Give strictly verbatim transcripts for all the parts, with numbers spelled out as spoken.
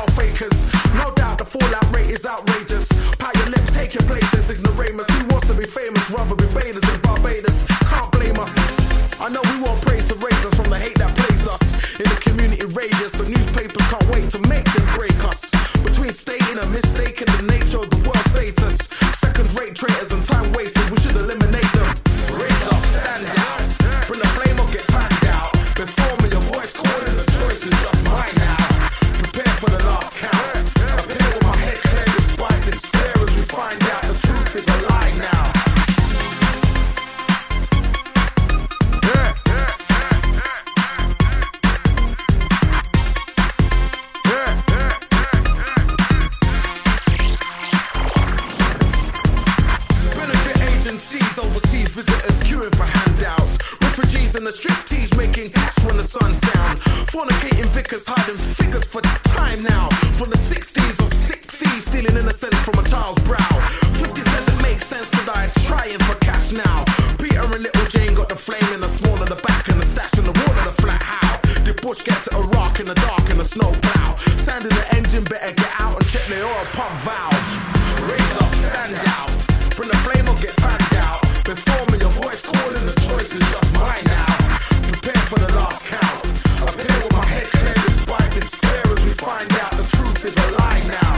style fakers. No doubt the fallout rate is outrageous. Pat your lips, take your places, ignoramus. Who wants to be famous? Rather be bathers in Barbados. Can't blame us. I know we want praise to raise us from the hate that plays us. In the community radius, the newspapers can't wait to make them break us. Between stating a mistake and the nature of the world status. Second-rate traitors and time wasters, we should eliminate them. Raise up, stand out. Bring the flame or get fanned out. Before me, your voice calling, the choice is just mine now. Prepare for the last count. Appear with my head clear despite despair as we find out the truth is a lie now. Overseas visitors queuing for handouts. Refugees in the striptease making cash when the sun's down. Fornicating vicars hiding figures for time now. From the sixties of sick thieves stealing innocence from a child's brow. fifty says it makes sense to die trying for cash now. Peter and Little Jane got the flame in the small of the back and the stash in the wall of the flat. How did Bush get to Iraq in the dark in the snow plow? Sand in the engine, better get out and check the oil pump valve. Raise up, stand out. Bring the flame or get fanned out. Before me, your voice calling, the choice is just mine now. Prepare for the last count. Appear with my head clear despite despair as we find out the truth is a lie now.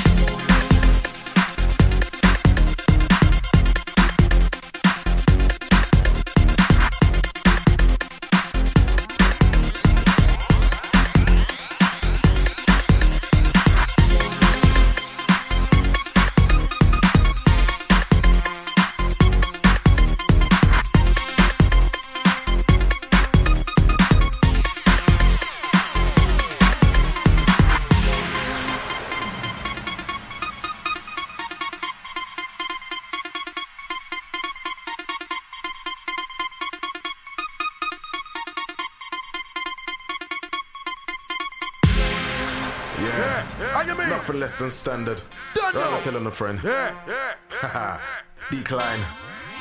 Yeah, yeah. How you mean? Nothing less than standard. Done Rather now. telling a friend. Yeah, yeah, Haha. Decline.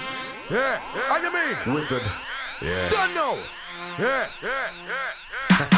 yeah. How you mean? Wizard. Yeah. Done now. Yeah, yeah, yeah, yeah.